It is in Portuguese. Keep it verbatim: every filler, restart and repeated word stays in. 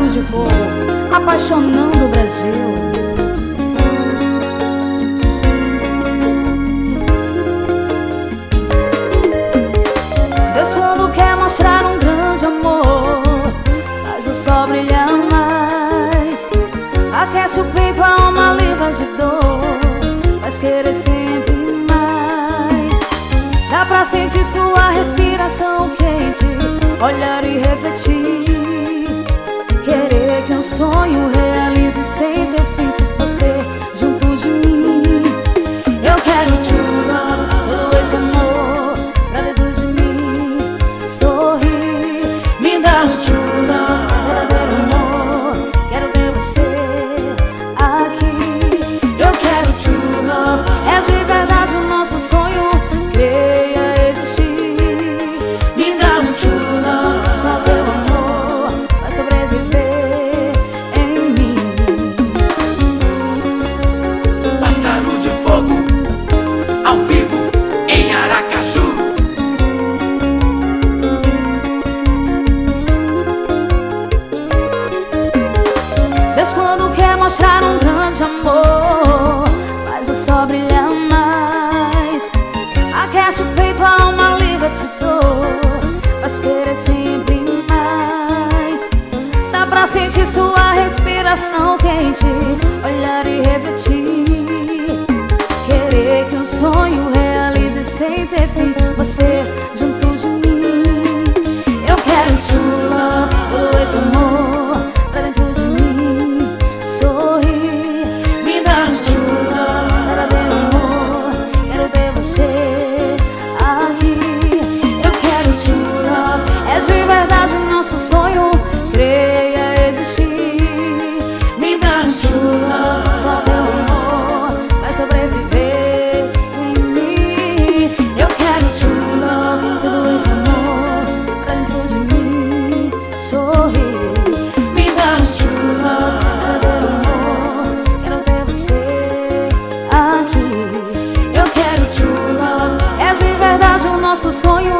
de fogo, apaixonando o Brasil. Deus, quando quer mostrar um grande amor, faz o sol brilhar mais, aquece o peito, a alma livre de dor, faz querer sempre mais. Dá pra sentir sua respiração quente, olhar e refletir, querer que um sonho realize sem ter fim, você junto de mim. Eu quero true love, todo esse amor pra dentro de mim. Sorrir, me dá um true love, verdadeiro amor, quero ver você aqui. Eu quero true love, é de verdade o nosso sonho, creia existir. Me dá um true love, só teu amor vai sobreviver em mim. Pássaro de fogo, ao vivo em Aracaju. Deus, quando quer mostrar um grande amor, faz o sol brilhar mais, aquece o peito, a alma livre de dor, faz querer sempre mais. Dá pra sentir sua respiração quente, olhar e refletir, querer que um sonho realize sem ter fim, você junto de mim. Eu quero true love, todo esse amor pra dentro de mim. Sorrir, me dá um true love, verdadeiro amor, quero ter você aqui. Eu quero true love, é de verdade o nosso sonho, creia existir. Me dá um true love, só teu amor vai sobreviver em mim. Eu quero true love, todo esse amor pra dentro de mim. Sorrir, me dá um true love, verdadeiro amor, quero ter você aqui. Eu quero true love, é de verdade o nosso sonho,